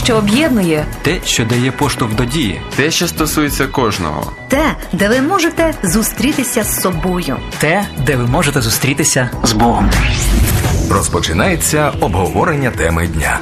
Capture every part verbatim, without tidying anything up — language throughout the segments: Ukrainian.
що об'єднує. Те, що дає поштовх до дії. Те, що стосується кожного. Те, де ви можете зустрітися з собою. Те, де ви можете зустрітися з Богом. Розпочинається обговорення теми дня.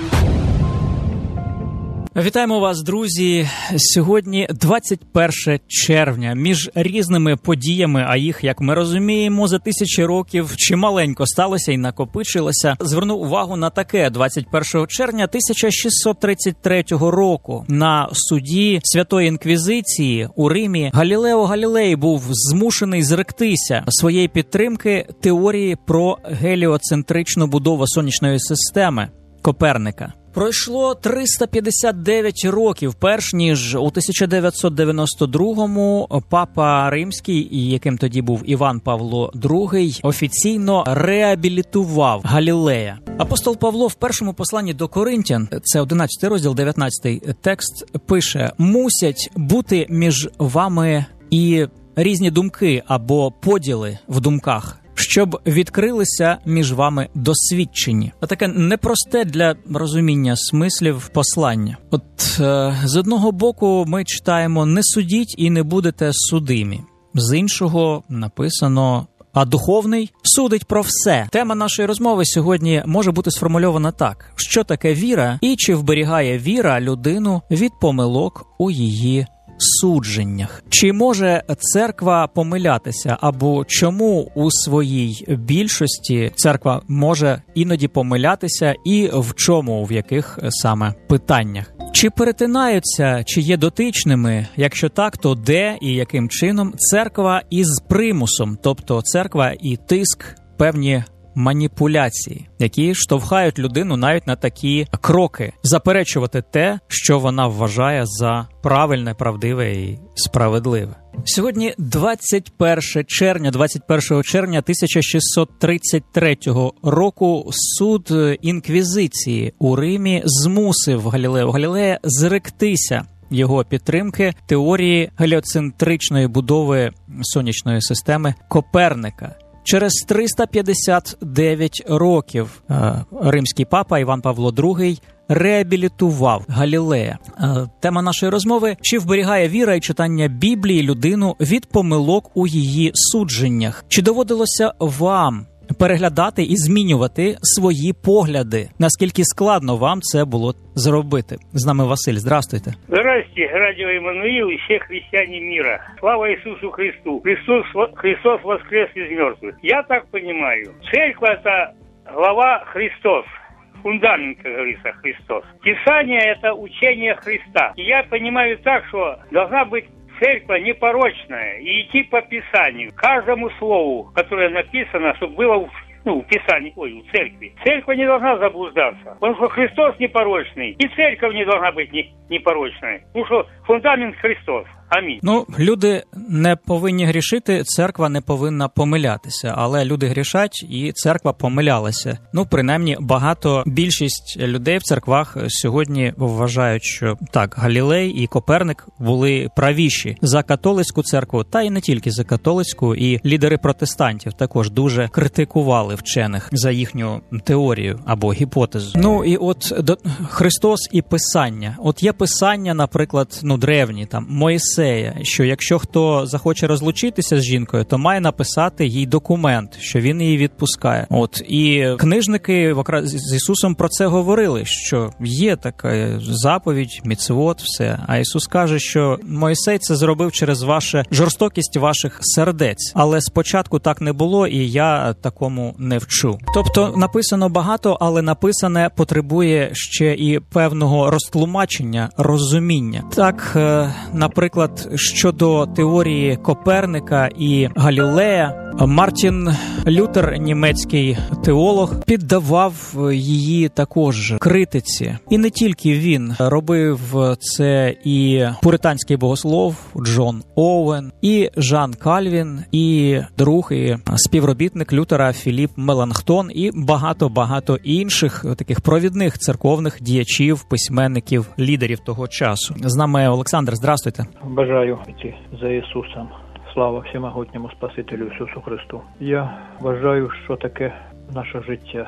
Вітаємо вас, друзі! Сьогодні двадцять перше червня. Між різними подіями, а їх, як ми розуміємо, за тисячі років чималенько сталося і накопичилося, звернув увагу на таке. двадцять першого червня тисяча шістсот тридцять третього року на суді Святої Інквізиції у Римі Галілео Галілей був змушений зректися своєї підтримки теорії про геліоцентричну будову сонячної системи Коперника. Пройшло триста п'ятдесят дев'ять років, перш ніж у тисяча дев'ятсот дев'яносто другому папа Римський, яким тоді був Іван Павло другий, офіційно реабілітував Галілея. Апостол Павло в першому посланні до Коринтян, це одинадцятий розділ, дев'ятнадцятий текст, пише: «Мусять бути між вами і різні думки або поділи в думках, щоб відкрилися між вами досвідчені». А таке непросте для розуміння смислів послання. От е, з одного боку ми читаємо «не судіть і не будете судимі». З іншого написано «а духовний судить про все». Тема нашої розмови сьогодні може бути сформульована так: що таке віра і чи вберігає віра людину від помилок у її судженнях? Чи може церква помилятися, або чому у своїй більшості церква може іноді помилятися, і в чому, в яких саме питаннях? Чи перетинаються, чи є дотичними? Якщо так, то де і яким чином церква із примусом, тобто церква і тиск, певні маніпуляції, які штовхають людину навіть на такі кроки, заперечувати те, що вона вважає за правильне, правдиве і справедливе. Сьогодні двадцять перше червня, двадцять першого червня тисяча шістсот тридцять третього року суд Інквізиції у Римі змусив Галілео Галілея зректися його підтримки теорії геліоцентричної будови сонячної системи Коперника. Через триста п'ятдесят дев'ять років е, римський папа Іван Павло другий реабілітував Галілея. Е, тема нашої розмови – чи вберігає віра і читання Біблії людину від помилок у її судженнях? Чи доводилося вам переглядати і змінювати свої погляди? Наскільки складно вам це було зробити? З нами Василь. Здравствуйте. Здравствуйте, радио Эммануил и все христиане мира. Слава Иисусу Христу. Христос, Христос воскрес из мертвых. Я так понимаю, церковь – это глава Христос. Фундамент, как говорится, Христос. Писание – это учение Христа. И я понимаю так, что должна быть церковь непорочная и идти по Писанию. Каждому слову, которое написано, чтобы было в, ну, в Писании, ой, в церкви. Церковь не должна заблуждаться, потому что Христос непорочный, и церковь не должна быть не, непорочной, потому что фундамент Христос. Амінь. Ну, люди не повинні грішити, церква не повинна помилятися, але люди грішать, і церква помилялася. Ну, принаймні, багато, більшість людей в церквах сьогодні вважають, що так, Галілей і Коперник були правіші за католицьку церкву, та й не тільки за католицьку, і лідери протестантів також дуже критикували вчених за їхню теорію або гіпотезу. Ну, і от до... Христос і Писання. От є Писання, наприклад, ну, древні, там, Моїсей, що якщо хто захоче розлучитися з жінкою, то має написати їй документ, що він її відпускає. От, і книжники з Ісусом про це говорили, що є така заповідь, міцвот, все. А Ісус каже, що Мойсей це зробив через вашу жорстокість ваших сердець. Але спочатку так не було, і я такому не вчу. Тобто написано багато, але написане потребує ще і певного розтлумачення, розуміння. Так, наприклад, щодо теорії Коперника і Галілея, Мартін Лютер, німецький теолог, піддавав її також критиці. І не тільки він. Робив це і пуританський богослов Джон Оуен, і Жан Кальвін, і друг, і співробітник Лютера Філіп Меланхтон, і багато-багато інших таких провідних церковних діячів, письменників, лідерів того часу. З нами Олександр, здравствуйте. Бажаю йти за Ісусом. Слава всемогутньому Спасителю Ісусу Христу. Я вважаю, що таке наше життя.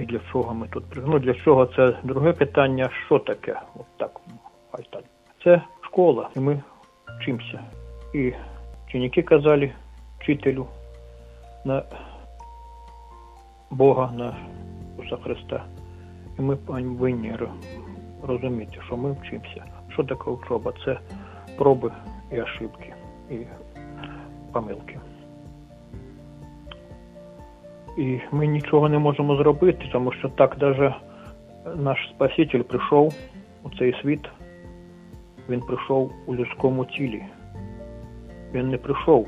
І для чого ми тут прийшли? Ну, для чого це друге питання, що таке? От так, хай так. Це школа, і ми вчимося. І ученики казали вчителю на Бога, на Ісуса Христа. І ми повинні розуміти, що ми вчимося. Що таке учоба? Це проби і ошибки, і помилки. І ми нічого не можемо зробити, тому що так навіть наш Спаситель прийшов у цей світ, він прийшов у людському тілі. Він не прийшов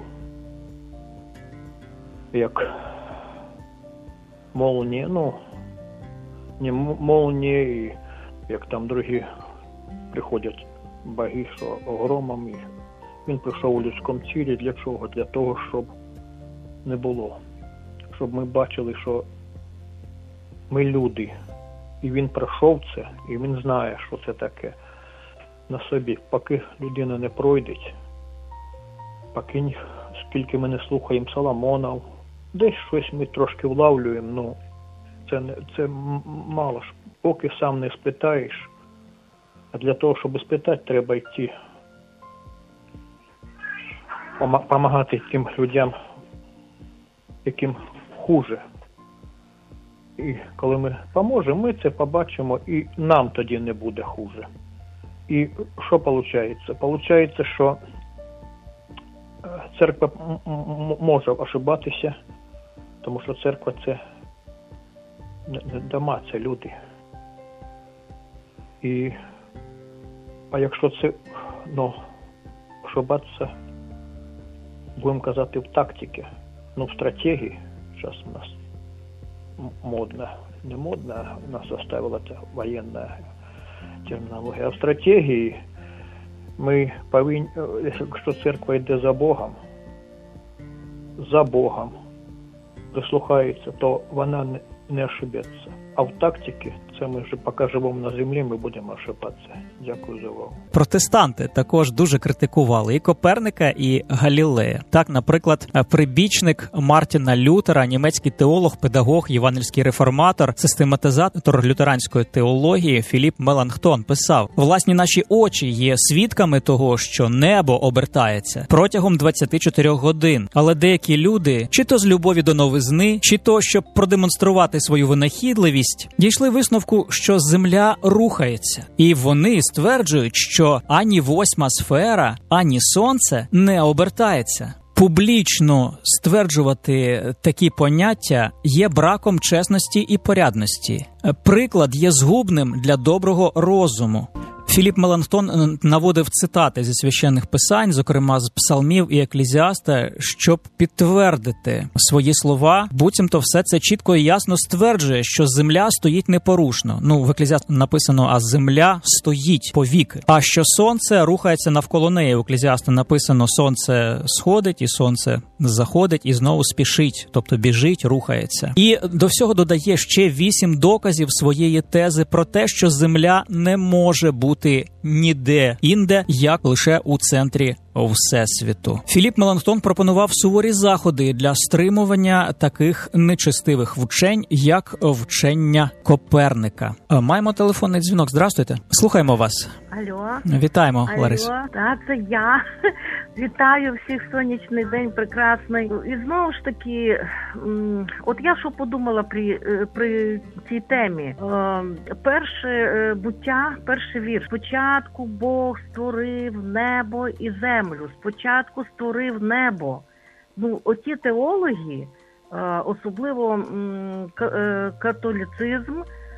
як молнія, ну, не молнія, як там другі приходять боги, що громом. І він прийшов у людському тілі для чого? Для того, щоб не було. Щоб ми бачили, що ми люди. І він пройшов це, і він знає, що це таке на собі. Поки людина не пройде, поки скільки ми не слухаємо Соломонів, десь щось ми трошки влавлюємо, ну це, не, це мало ж. Поки сам не спитаєш, а для того, щоб спитати, треба йти, допомагати тим людям, яким хуже. І коли ми поможемо, ми це побачимо, і нам тоді не буде хуже. І що виходить? Виходить, що церква може ошибатися, тому що церква – це не дома, це люди. І, а якщо це, ну, ошибатися, будемо казати, в тактиці, ну, в стратегії, зараз у нас модно, не модно, нас оставила ця воєнна термінологія, а в стратегії ми повинні, якщо церква йде за Богом, за Богом прислухається, то вона не, не ошибеться. А в тактиці, це ми вже поки живемо на землі, ми будемо ошибатися. Дякую за увагу. Протестанти також дуже критикували і Коперника, і Галілея. Так, наприклад, прибічник Мартіна Лютера, німецький теолог, педагог, євангельський реформатор, систематизатор лютеранської теології Філіп Меланхтон писав: «Власні наші очі є свідками того, що небо обертається протягом двадцяти чотирьох годин. Але деякі люди, чи то з любові до новизни, чи то, щоб продемонструвати свою винахідливість, дійшли висновку, що Земля рухається. І вони стверджують, що ані восьма сфера, ані Сонце не обертається». Публічно стверджувати такі поняття є браком чесності і порядності. Приклад є згубним для доброго розуму. Філіп Меланхтон наводив цитати зі священних писань, зокрема з псалмів і еклезіаста, щоб підтвердити свої слова. Буцімто все це чітко і ясно стверджує, що земля стоїть непорушно. Ну, в еклезіасті написано, а земля стоїть повіки. А що сонце рухається навколо неї. В еклезіасті написано, сонце сходить і сонце заходить і знову спішить, тобто біжить, рухається. І до всього додає ще вісім доказів своєї тези про те, що земля не може бути ніде інде, як лише у центрі Всесвіту. Філіп Меланхтон пропонував суворі заходи для стримування таких нечестивих вчень, як вчення Коперника. Маємо телефонний дзвінок. Здравствуйте. Слухаємо вас. Алло. Вітаємо, Алло. Лариса. Так, це я. Вітаю всіх, сонячний день, прекрасний. І знову ж таки, от я що подумала при, при цій темі. Перше буття, перший вірш. Спочатку Бог створив небо і землю. Спочатку створив небо. Ну, оті теологи, особливо католицизм,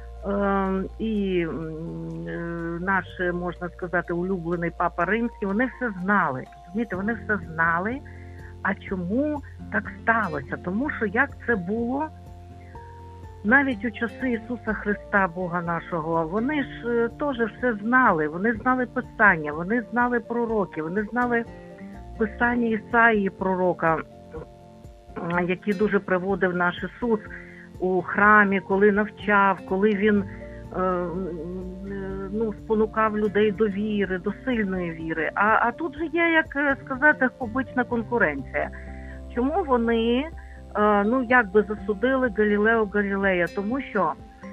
і наш, можна сказати, улюблений Папа Римський, вони все знали. Розумієте, вони все знали. А чому так сталося? Тому що як це було навіть у часи Ісуса Христа, Бога нашого, вони ж теж все знали. Вони знали Писання, вони знали пророки, вони знали Писання Ісаїї пророка, які дуже приводив наш Ісус у храмі, коли навчав, коли він е, ну, спонукав людей до віри, до сильної віри. А, а тут же є, як сказати, обична конкуренція. Чому вони ну, якби засудили Галілео Галілея, тому що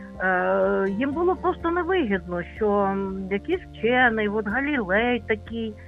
е, їм було просто невигідно, що якийсь вчений, от Галілей такий, е,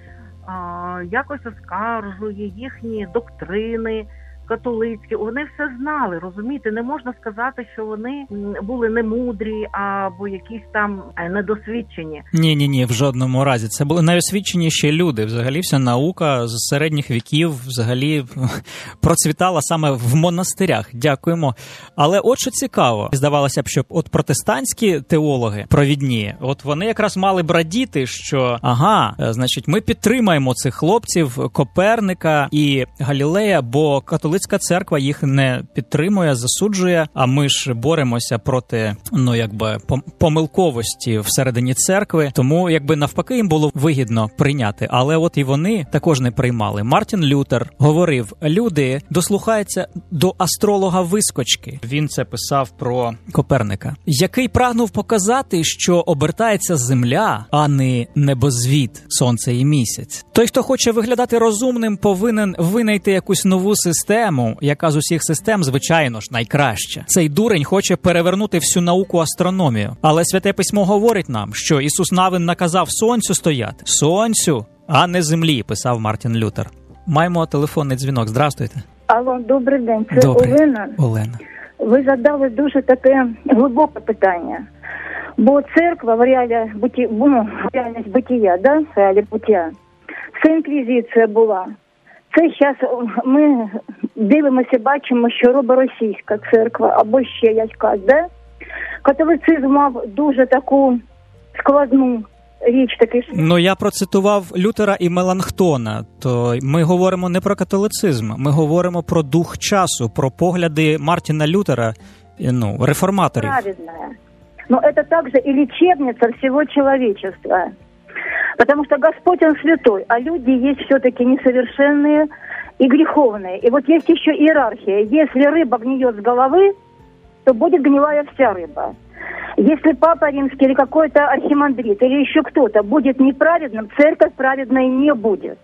якось оскаржує їхні доктрини католицькі. Вони все знали, розумієте? Не можна сказати, що вони були немудрі або якісь там недосвідчені. Ні-ні-ні, в жодному разі. Це були найосвіченіші люди. Взагалі вся наука з середніх віків взагалі процвітала саме в монастирях. Дякуємо. Але от що цікаво, здавалося б, що от протестантські теологи провідні, от вони якраз мали б радіти, що ага, значить, ми підтримаємо цих хлопців Коперника і Галілея, бо католицька Католицька церква їх не підтримує, засуджує, а ми ж боремося проти, ну, якби, помилковості всередині церкви, тому, якби, навпаки, їм було вигідно прийняти. Але от і вони також не приймали. Мартін Лютер говорив, люди дослухаються до астролога-вискочки. Він це писав про Коперника, який прагнув показати, що обертається земля, а не небозвід, сонце і місяць. Той, хто хоче виглядати розумним, повинен винайти якусь нову систему, яка з усіх систем, звичайно ж, найкраща. Цей дурень хоче перевернути всю науку астрономію. Але Святе Письмо говорить нам, що Ісус Навин наказав сонцю стояти. Сонцю, а не землі, писав Мартін Лютер. Маємо телефонний дзвінок. Здрастуйте. Алло, добрий день. Це Добрий. Олена. Олена. Ви задали дуже таке глибоке питання. Бо церква в реалі буті... ну, реальність битія, да? В реалі буття. Це інквізиція була. Це зараз ми дивимося, бачимо, що робить російська церква або ще якась, да? Католицизм мав дуже таку складну річ. Такий... Ну, я процитував Лютера і Меланхтона, то ми говоримо не про католицизм, ми говоримо про дух часу, про погляди Мартіна Лютера, ну, реформаторів. Правильно. Но это также и лечебница всего человечества. Потому что Господь, Он святой, а люди есть все-таки несовершенные и греховные. И вот есть еще иерархия. Если рыба гниет с головы, то будет гнилая вся рыба. Если Папа Римский или какой-то архимандрит или еще кто-то будет неправедным, церковь праведной не будет.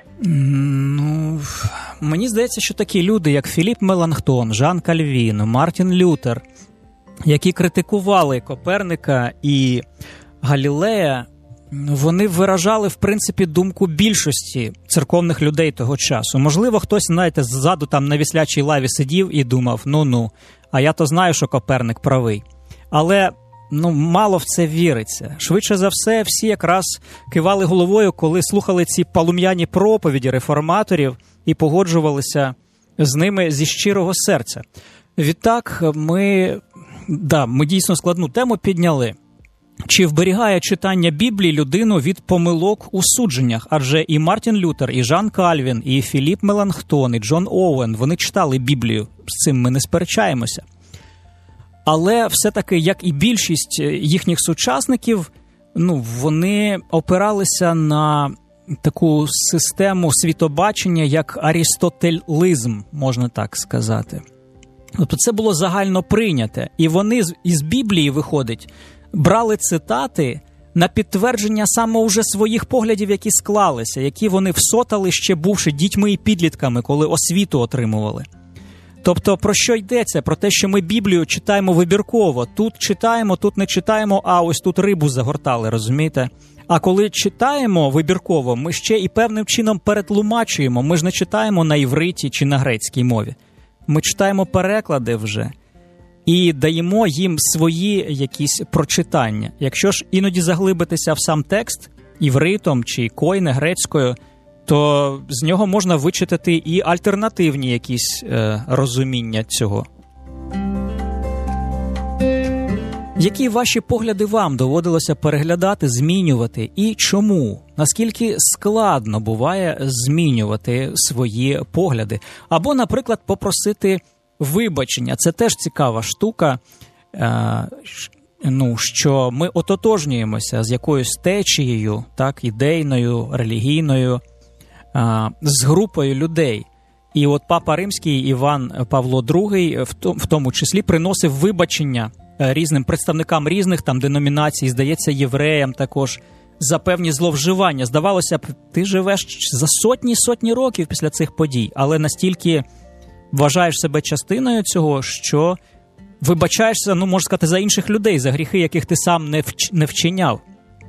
Ну, мені здається, що такі люди, як Філіп Меланхтон, Жан Кальвін, Мартін Лютер, які критикували Коперника і Галілея, вони виражали, в принципі, думку більшості церковних людей того часу. Можливо, хтось, знаєте, ззаду там на віслячій лаві сидів і думав, ну-ну, а я то знаю, що Коперник правий. Але, ну, мало в це віриться. Швидше за все, всі якраз кивали головою, коли слухали ці полум'яні проповіді реформаторів і погоджувалися з ними зі щирого серця. Відтак, ми, да, ми дійсно складну тему підняли. Чи вберігає читання Біблії людину від помилок у судженнях? Адже і Мартін Лютер, і Жан Кальвін, і Філіп Меланхтон, і Джон Оуен, вони читали Біблію. З цим ми не сперечаємося. Але все-таки, як і більшість їхніх сучасників, ну, вони опиралися на таку систему світобачення, як арістотелізм, можна так сказати. Тобто це було загально прийняте. І вони із Біблії, виходить, брали цитати на підтвердження саме уже своїх поглядів, які склалися, які вони всотали, ще бувши дітьми і підлітками, коли освіту отримували. Тобто, про що йдеться? Про те, що ми Біблію читаємо вибірково. Тут читаємо, тут не читаємо, а ось тут рибу загортали, розумієте? А коли читаємо вибірково, ми ще і певним чином перетлумачуємо. Ми ж не читаємо на івриті чи на грецькій мові. Ми читаємо переклади вже. І даємо їм свої якісь прочитання. Якщо ж іноді заглибитися в сам текст івритом чи койне грецькою, то з нього можна вичитати і альтернативні якісь е, розуміння цього. Які ваші погляди вам доводилося переглядати, змінювати і чому? Наскільки складно буває змінювати свої погляди? Або, наприклад, попросити вибачення. Це теж цікава штука, е, ну, що ми ототожнюємося з якоюсь течією, так, ідейною, релігійною, е, з групою людей. І от Папа Римський Іван Павло другий в, то, в тому числі приносив вибачення різним представникам різних там деномінацій, здається, євреям також, за певні зловживання. Здавалося б, ти живеш за сотні-сотні років після цих подій, але настільки вважаєш себе частиною цього, що вибачаєшся, ну, можна сказати, за інших людей, за гріхи, яких ти сам не, вч... не вчиняв.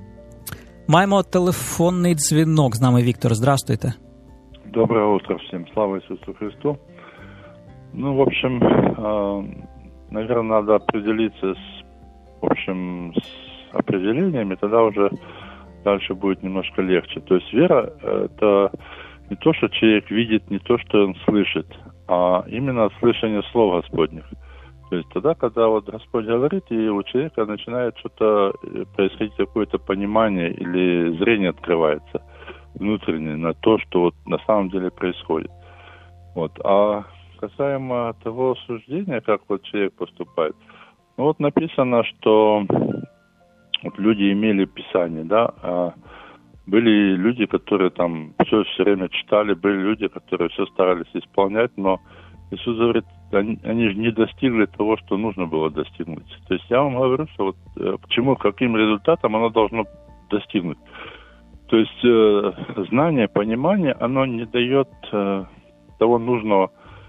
Маємо телефонний дзвінок. З нами Віктор. Здравствуйте. Доброе утро всем. Слава Иисусу Христу. Ну, в общем, наверное, надо определиться с, в общем, с определениями, тогда уже дальше будет немножко легче. То есть вера – это не то, что человек видит, не то, что он слышит, а именно слышание слов Господних. То есть тогда, когда вот Господь говорит, и у человека начинает что-то происходить, какое-то понимание или зрение открывается внутреннее на то, что вот на самом деле происходит. Вот. А касаемо того суждения, как вот человек поступает, ну вот написано, что вот люди имели Писание, да, а были люди, которые там все все время читали, были люди, которые все старались исполнять, но Иисус говорит, они, они же не достигли того, что нужно было достигнуть. То есть я вам говорю, что вот э, к чему, каким результатам оно должно достигнуть. То есть э, знание, понимание, оно не дает э, того нужного,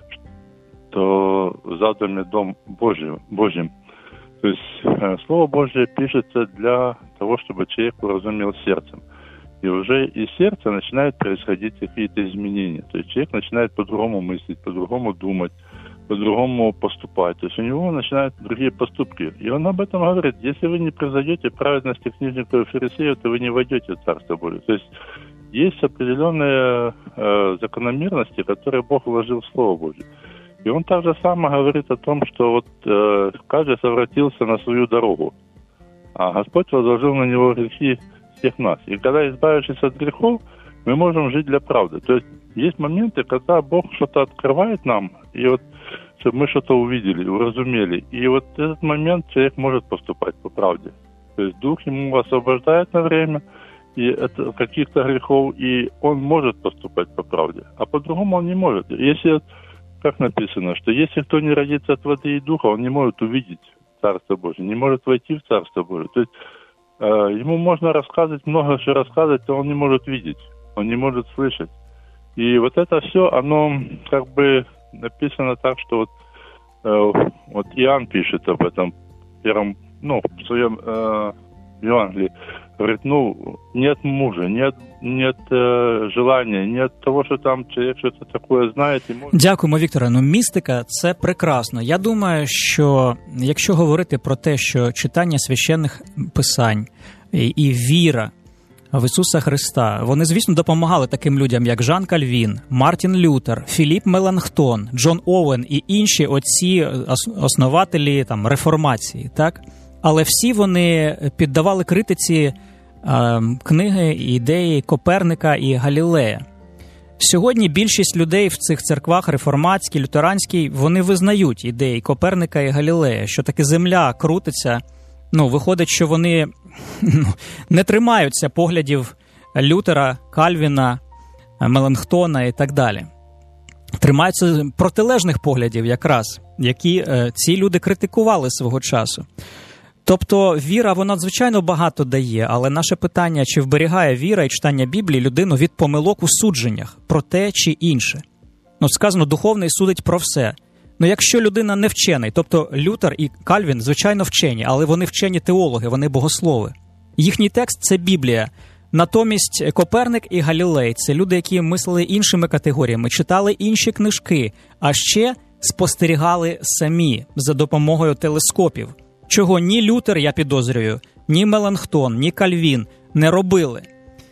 что задан дом Божий, Божьим. То есть э, Слово Божье пишется для того, чтобы человек уразумел сердцем. И уже из сердца начинают происходить какие-то изменения. То есть человек начинает по-другому мыслить, по-другому думать, по-другому поступать. То есть у него начинают другие поступки. И он об этом говорит. Если вы не произойдете праведности книжников и фарисеев, то вы не войдете в Царство Божие. То есть есть определенные э, закономерности, которые Бог вложил в Слово Божие. И он также само говорит о том, что вот э, каждый совратился на свою дорогу, а Господь возложил на него грехи всех нас. И когда, избавившись от грехов, мы можем жить для правды. То есть есть моменты, когда Бог что-то открывает нам, и вот чтобы мы что-то увидели, уразумели. И вот в этот момент человек может поступать по правде. То есть Дух ему освобождает на время и это каких-то грехов, и он может поступать по правде. А по-другому он не может. Если, как написано, что если кто не родится от воды и духа, он не может увидеть Царство Божие, не может войти в Царство Божие. То есть э, ему можно рассказывать, много что рассказывать, но он не может видеть, он не может слышать. И вот это все, оно как бы написано так, что вот, э, вот Иоанн пишет об этом в первом, ну, в своем э, Евангелии. Говорит, ну, нет мужа, нет, нет э, желания, нет того, що там чоловік щось таке знає. І може... Дякуємо, Вікторе. Ну, містика – це прекрасно. Я думаю, що якщо говорити про те, що читання священних писань і, і віра в Ісуса Христа, вони, звісно, допомагали таким людям, як Жан Кальвін, Мартін Лютер, Філіп Меланхтон, Джон Оуен і інші отці основателі там, реформації, так? Але всі вони піддавали критиці е, книги і ідеї Коперника і Галілея. Сьогодні більшість людей в цих церквах, реформатській, лютеранській, вони визнають ідеї Коперника і Галілея, що таки земля крутиться. Ну, виходить, що вони ну, не тримаються поглядів Лютера, Кальвіна, Меланхтона і так далі. Тримаються протилежних поглядів якраз, які е, ці люди критикували свого часу. Тобто віра, вона, звичайно, багато дає, але наше питання, чи вберігає віра і читання Біблії людину від помилок у судженнях про те чи інше. Ну, сказано, духовний судить про все. Ну, якщо людина не вчений, тобто Лютер і Кальвін, звичайно, вчені, але вони вчені теологи, вони богослови. Їхній текст – це Біблія. Натомість Коперник і Галілей – це люди, які мислили іншими категоріями, читали інші книжки, а ще спостерігали самі за допомогою телескопів. Чого ні Лютер, я підозрюю, ні Меланхтон, ні Кальвін не робили.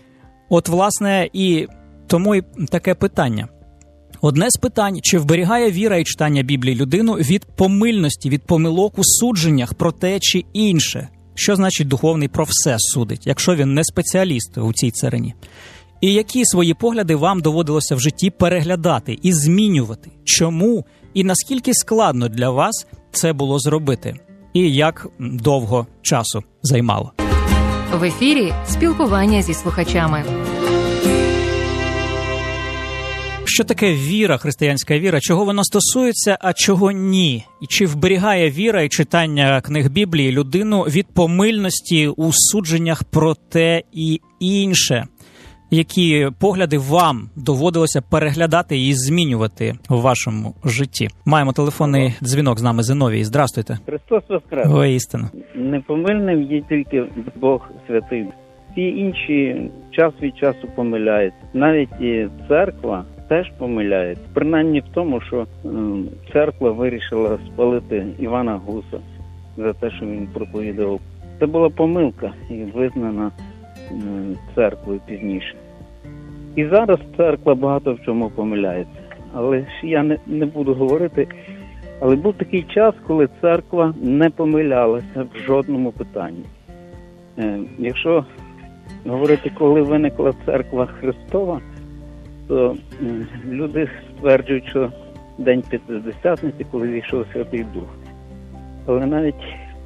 От, власне, і тому і таке питання. Одне з питань, чи вберігає віра і читання Біблії людину від помильності, від помилок у судженнях про те чи інше. Що значить духовний про все судить, якщо він не спеціаліст у цій царині? І які свої погляди вам доводилося в житті переглядати і змінювати? Чому і наскільки складно для вас це було зробити? І як довго часу займало? В ефірі спілкування зі слухачами. Що таке віра, християнська віра? Чого вона стосується, а чого ні? І чи вберігає віра і читання книг Біблії людину від помильності у судженнях про те і інше? які погляди вам доводилося переглядати і змінювати в вашому житті? Маємо телефонний дзвінок з нами, Зиновій. Здравствуйте. Христос воскрес. Воістину. Непомильним є тільки Бог святий. Всі інші час від часу помиляються. Навіть і церква теж помиляється. Принаймні в тому, що м, церква вирішила спалити Івана Гуса за те, що він проповідував. Це була помилка і визнана м, церквою пізніше. І зараз церква багато в чому помиляється. Але ж я не, не буду говорити, але був такий час, коли церква не помилялася в жодному питанні. Е, якщо говорити, коли виникла церква Христова, то е, люди стверджують, що День П'ятидесятниці, коли зійшов Святий Дух. Але навіть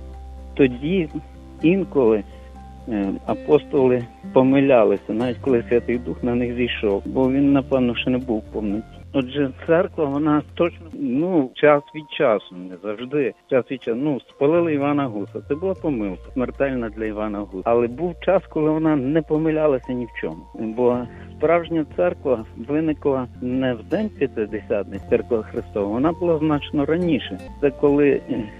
тоді інколи е, апостоли помилялися, навіть коли Святий Дух на них зійшов, бо він, напевно, ще не був в повноті. Отже, церква, вона точно, ну, час від часу, не завжди, час від часу, ну, спалили Івана Гуса. Це була помилка, смертельна для Івана Гуса. Але був час, коли вона не помилялася ні в чому. Бо справжня церква виникла не в День П'ятидесятниці, церква Христова, вона була значно раніше. Це коли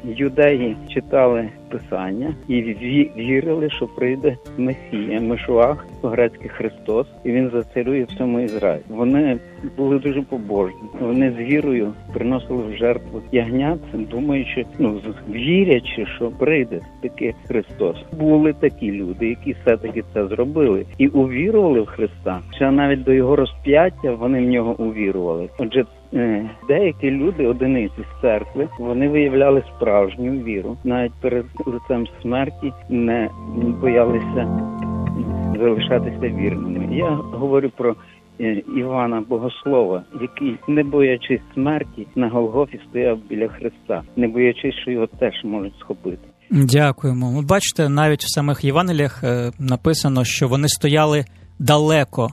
юдеї читали Писання і вірили, що прийде Месія, Мешуах, по-грецьки Христос, і він зацарює в всьому Ізраїлі. Вони були дуже побожні. Вони з вірою приносили в жертву ягнят, думаючи, ну, вірячи, що прийде таки Христос. Були такі люди, які все-таки це зробили і увірували в Христа. Ще навіть до його розп'яття вони в нього увірували. Отже, деякі люди, одиниці з церкви, вони виявляли справжню віру. Навіть перед лицем смерті не боялися залишатися вірними. Я говорю про Івана Богослова, який, не боячись смерті, на Голгофі стояв біля Христа, не боячись, що його теж можуть схопити. Дякуємо. Ви бачите, навіть в самих Євангеліях написано, що вони стояли далеко,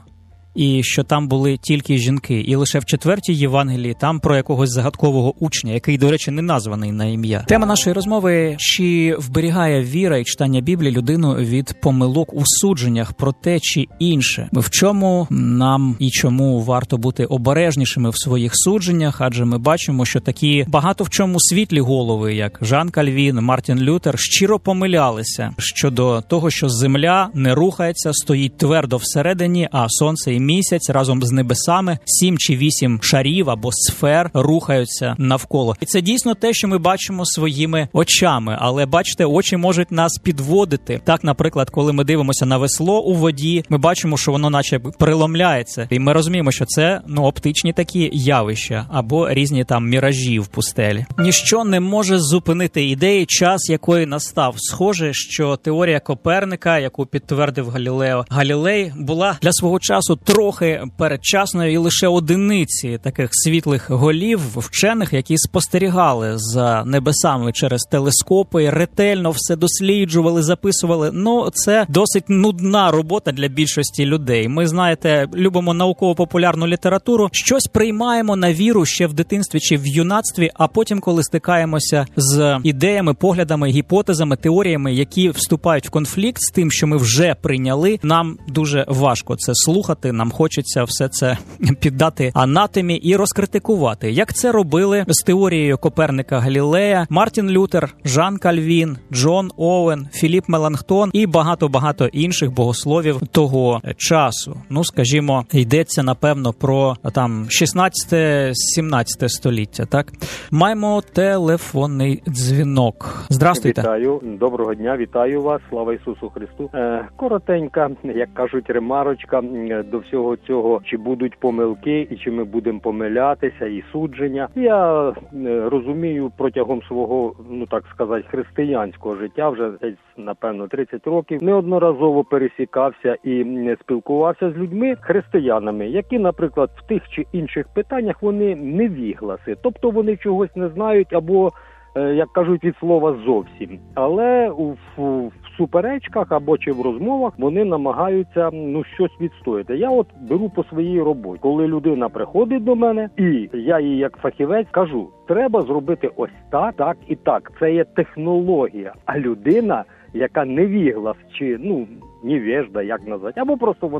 і що там були тільки жінки. І лише в четвертій Євангелії там про якогось загадкового учня, який, до речі, не названий на ім'я. Тема нашої розмови – чи вберігає віра і читання Біблії людину від помилок у судженнях про те чи інше? В чому нам і чому варто бути обережнішими в своїх судженнях? Адже ми бачимо, що такі багато в чому світлі голови, як Жан Кальвін, Мартін Лютер, щиро помилялися щодо того, що земля не рухається, стоїть твердо всередині, а сонце і місяць разом з небесами, сім чи вісім шарів або сфер рухаються навколо. І це дійсно те, що ми бачимо своїми очами. Але, бачите, очі можуть нас підводити. Так, наприклад, коли ми дивимося на весло у воді, ми бачимо, що воно наче преломляється. І ми розуміємо, що це, ну, оптичні такі явища або різні там міражі в пустелі. Ніщо не може зупинити ідеї, час якої настав. Схоже, що теорія Коперника, яку підтвердив Галілео Галілей, була для свого часу трохи передчасною, і лише одиниці таких світлих голів вчених, які спостерігали за небесами через телескопи, ретельно все досліджували, записували. Ну, це досить нудна робота для більшості людей. Ми, знаєте, любимо науково-популярну літературу, щось приймаємо на віру ще в дитинстві чи в юнацтві, а потім, коли стикаємося з ідеями, поглядами, гіпотезами, теоріями, які вступають в конфлікт з тим, що ми вже прийняли, нам дуже важко це слухати. Нам хочеться все це піддати анатемі і розкритикувати. Як це робили з теорією Коперника Галілея Мартін Лютер, Жан Кальвін, Джон Оуен, Філіп Меланхтон і багато-багато інших богословів того часу. Ну, скажімо, йдеться, напевно, про там шістнадцяте-сімнадцяте століття, так? Маємо телефонний дзвінок. Здравствуйте. Вітаю. Доброго дня. Вітаю вас. Слава Ісусу Христу. Е, коротенька, як кажуть, ремарочка до всього цього, чи будуть помилки, і чи ми будемо помилятися, і судження. Я е, розумію, протягом свого, ну так сказати, християнського життя, вже десь, напевно, тридцять років, неодноразово пересікався і спілкувався з людьми, християнами, які, наприклад, в тих чи інших питаннях вони невігласи. Тобто вони чогось не знають або, як кажуть, від слова зовсім. Але у, в, в суперечках або чи в розмовах вони намагаються, ну, щось відстояти. Я от беру по своїй роботі. Коли людина приходить до мене, і я їй як фахівець кажу, треба зробити ось так, так і так. Це є технологія. А людина, яка невіглас, чи, ну, невежда, як назвати, або просто вона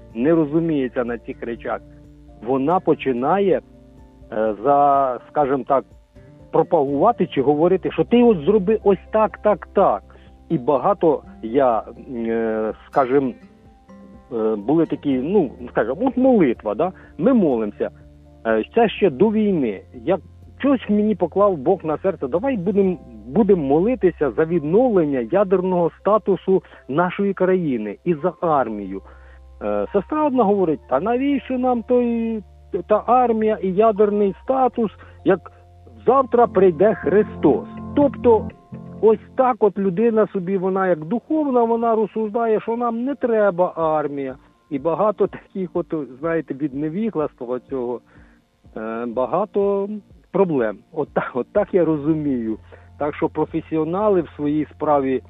не розуміється на цих речах, вона починає, е, за, скажімо так, пропагувати чи говорити, що ти ось зроби ось так, так, так. І багато я, е, скажімо, е, були такі, ну, скажімо, от молитва, да? Ми молимося. Е, це ще до війни. Як щось мені поклав Бог на серце, давай будемо будем молитися за відновлення ядерного статусу нашої країни і за армію. Е, сестра одна говорить, та навіщо нам той, та армія і ядерний статус, як завтра прийде Христос. Тобто, ось так от людина собі, вона як духовна, вона розсуждає, що нам не треба армія. І багато таких, от, знаєте, від невігластва цього, е, багато проблем. От так, от так я розумію. Так що професіонали в своїй справі,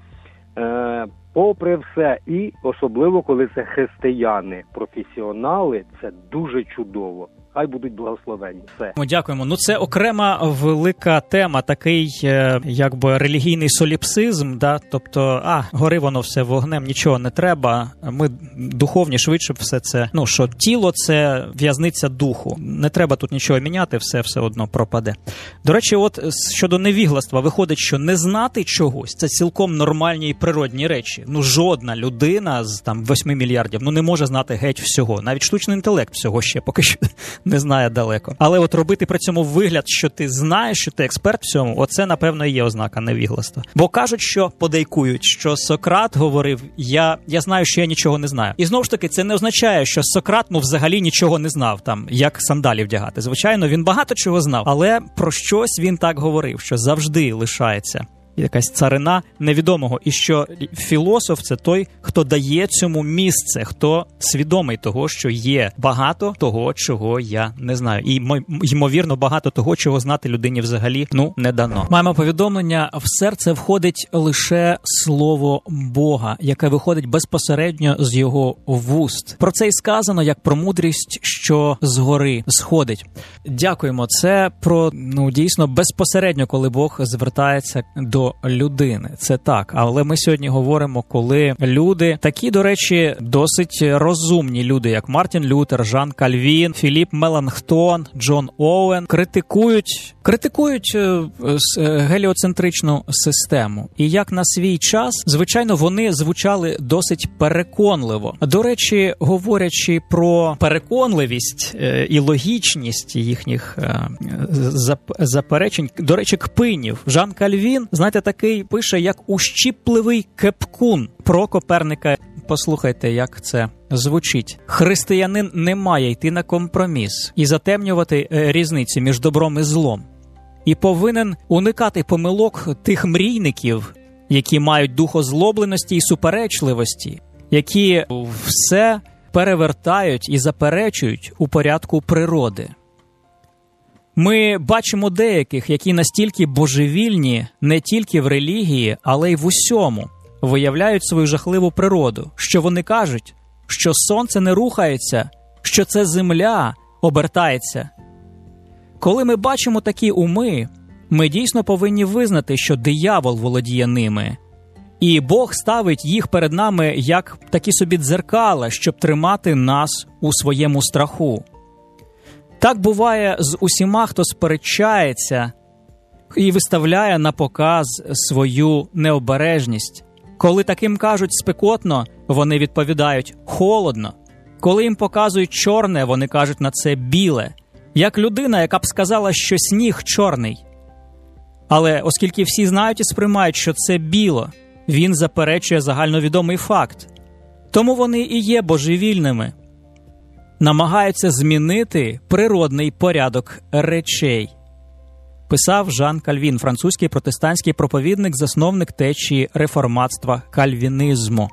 е, попри все, і особливо, коли це християни, професіонали, це дуже чудово. Хай будуть благословені. Все. Дякуємо. Ну, це окрема велика тема, такий, е, якби, релігійний соліпсизм, да? Тобто, а, гори воно все вогнем, нічого не треба, ми духовні швидше все це, ну, що тіло – це в'язниця духу. Не треба тут нічого міняти, все все одно пропаде. До речі, от щодо невігластва, виходить, що не знати чогось – це цілком нормальні і природні речі. Ну, жодна людина з, там, восьми мільярдів, ну, не може знати геть всього. Навіть штучний інтелект всього ще поки що не знає далеко. Але от робити при цьому вигляд, що ти знаєш, що ти експерт в цьому, оце, напевно, і є ознака невігластва. Бо кажуть, що, подейкують, що Сократ говорив, я, я знаю, що я нічого не знаю. І знову ж таки, це не означає, що Сократ, ну, взагалі нічого не знав, там, як сандалі вдягати. Звичайно, він багато чого знав, але про щось він так говорив, що завжди лишається якась царина невідомого. І що філософ – це той, хто дає цьому місце, хто свідомий того, що є багато того, чого я не знаю. І, ймовірно, багато того, чого знати людині взагалі, ну, не дано. Маємо повідомлення. В серце входить лише слово Бога, яке виходить безпосередньо з його вуст. Про це й сказано, як про мудрість, що згори сходить. Дякуємо. Це про, ну, дійсно, безпосередньо, коли Бог звертається до людини. Це так. Але ми сьогодні говоримо, коли люди, такі, до речі, досить розумні люди, як Мартін Лютер, Жан Кальвін, Філіп Меланхтон, Джон Оуен, критикують, критикують геліоцентричну систему. І як на свій час, звичайно, вони звучали досить переконливо. До речі, говорячи про переконливість і логічність їхніх заперечень, до речі, Кпинів, Жан Кальвін, знаєте, такий пише, як ущіпливий кепкун про Коперника. Послухайте, як це звучить. Християнин не має йти на компроміс і затемнювати різниці між добром і злом. І повинен уникати помилок тих мрійників, які мають дух озлобленості і суперечливості, які все перевертають і заперечують у порядку природи. Ми бачимо деяких, які настільки божевільні не тільки в релігії, але й в усьому, виявляють свою жахливу природу, що вони кажуть, що сонце не рухається, що це земля обертається. Коли ми бачимо такі уми, ми дійсно повинні визнати, що диявол володіє ними. І Бог ставить їх перед нами як такі собі дзеркала, щоб тримати нас у своєму страху. Так буває з усіма, хто сперечається і виставляє на показ свою необережність. Коли таким кажуть спекотно, вони відповідають холодно. Коли їм показують чорне, вони кажуть на це біле. Як людина, яка б сказала, що сніг чорний. Але оскільки всі знають і сприймають, що це біло, він заперечує загальновідомий факт. Тому вони і є божевільними. Намагаються змінити природний порядок речей. Писав Жан Кальвін, французький протестантський проповідник, засновник течії реформатства кальвінізму.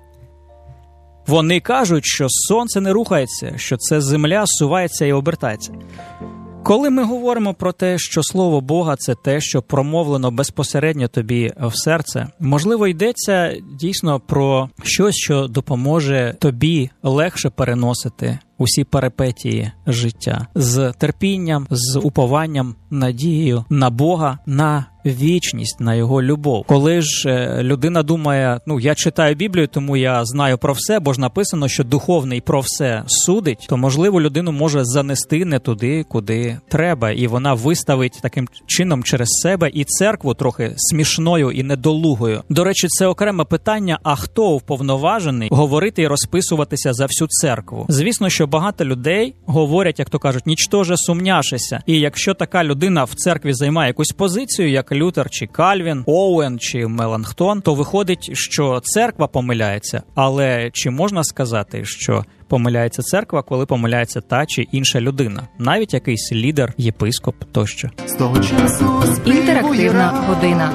Вони кажуть, що сонце не рухається, що це земля сувається і обертається. Коли ми говоримо про те, що Слово Бога – це те, що промовлено безпосередньо тобі в серце, можливо, йдеться дійсно про щось, що допоможе тобі легше переносити усі перипетії життя з терпінням, з упованням, надією на Бога, на вічність, на його любов. Коли ж людина думає, ну, я читаю Біблію, тому я знаю про все, бо ж написано, що духовний про все судить, то, можливо, людину може занести не туди, куди треба, і вона виставить таким чином через себе і церкву трохи смішною і недолугою. До речі, це окреме питання, а хто вповноважений говорити і розписуватися за всю церкву? Звісно, що багато людей говорять, як то кажуть, нічтоже сумняшися. І якщо така людина в церкві займає якусь позицію, як Лютер, чи Кальвін, Оуен, чи Меланхтон, то виходить, що церква помиляється. Але чи можна сказати, що помиляється церква, коли помиляється та чи інша людина? Навіть якийсь лідер, єпископ тощо. З того часу інтерактивна година.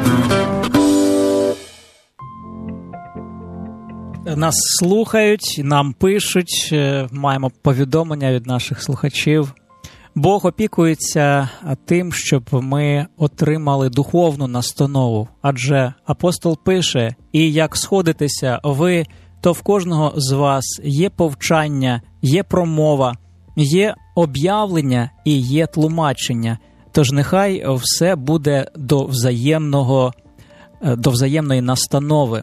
Нас слухають, нам пишуть, маємо повідомлення від наших слухачів. Бог опікується тим, щоб ми отримали духовну настанову. Адже апостол пише, і як сходитеся ви, то в кожного з вас є повчання, є промова, є об'явлення і є тлумачення. Тож нехай все буде до взаємного, до взаємної настанови.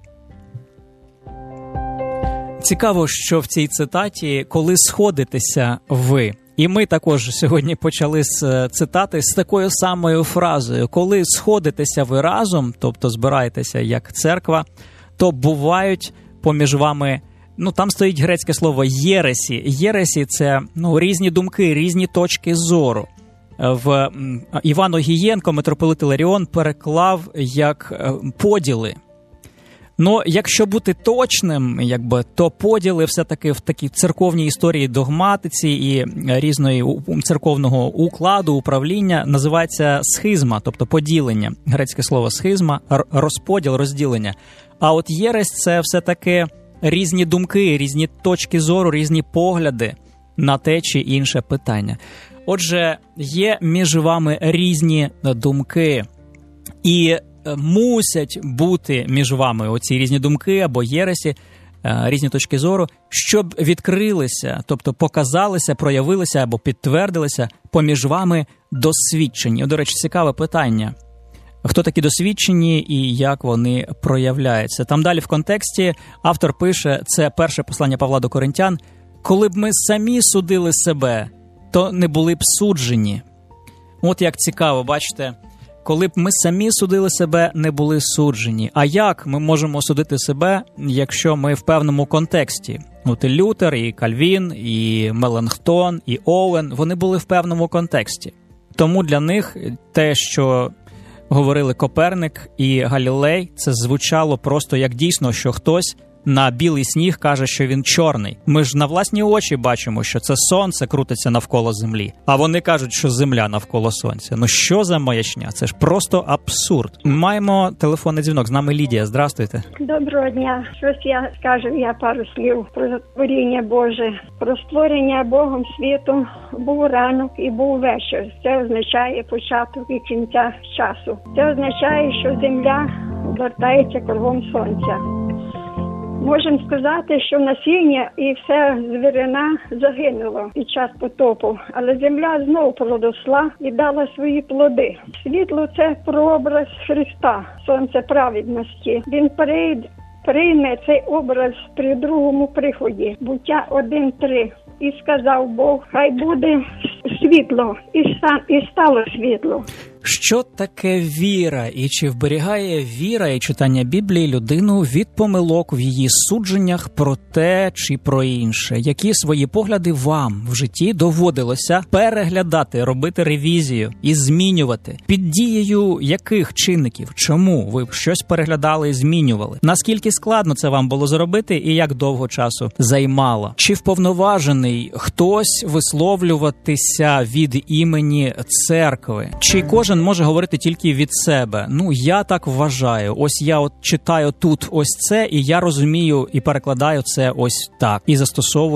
Цікаво, що в цій цитаті, коли сходитеся ви. І ми також сьогодні почали з цитати з такою самою фразою. Коли сходитеся ви разом, тобто збираєтеся як церква, то бувають поміж вами, ну там стоїть грецьке слово «єресі». «Єресі» – це ну, різні думки, різні точки зору. В Іван Огієнко, митрополит Іларіон, переклав як «поділи». Ну, якщо бути точним, якби, то поділи все-таки в такій церковній історії, догматиці і різної церковного укладу, управління називається схизма, тобто поділення. Грецьке слово схизма, розподіл, розділення. А от єресь – це все-таки різні думки, різні точки зору, різні погляди на те чи інше питання. Отже, є між вами різні думки, і мусять бути між вами оці різні думки або єресі, різні точки зору, щоб відкрилися, тобто показалися, проявилися або підтвердилися поміж вами досвідчені. До речі, цікаве питання. Хто такі досвідчені і як вони проявляються? Там далі в контексті автор пише, це перше послання Павла до Коринтян, коли б ми самі судили себе, то не були б суджені. От як цікаво, бачите, коли б ми самі судили себе, не були суджені. А як ми можемо судити себе, якщо ми в певному контексті? От і Лютер, і Кальвін, і Меланхтон, і Оуен, вони були в певному контексті. Тому для них те, що говорили Коперник і Галілей, це звучало просто як дійсно, що хтось на білий сніг каже, що він чорний. Ми ж на власні очі бачимо, що це сонце крутиться навколо землі. А вони кажуть, що земля навколо сонця. Ну що за маячня? Це ж просто абсурд. Маємо телефонний дзвінок. З нами Лідія. Здрастуйте. Доброго дня. Щось я скажу, я пару слів про творіння Боже. Про створення Богом світу був ранок і був вечір. Це означає початок і кінця часу. Це означає, що земля обертається кругом сонця. Можемо сказати, що насіння і вся звірина загинуло під час потопу, але земля знов проросла і дала свої плоди. Світло – це прообраз Христа, сонце праведності. Він прийде, прийме цей образ при другому приході. Буття один три. І сказав Бог, хай буде світло, і, ста, і стало світло. Що таке віра? І чи вберігає віра і читання Біблії людину від помилок в її судженнях про те чи про інше? Які свої погляди вам в житті доводилося переглядати, робити ревізію і змінювати? Під дією яких чинників? Чому ви щось переглядали і змінювали? Наскільки складно це вам було зробити і як довго часу займало? Чи вповноважений хтось висловлюватися від імені церкви? Чи кожен Кожен може говорити тільки від себе. Ну, я так вважаю. Ось я от читаю тут ось це, і я розумію і перекладаю це ось так. І застосовую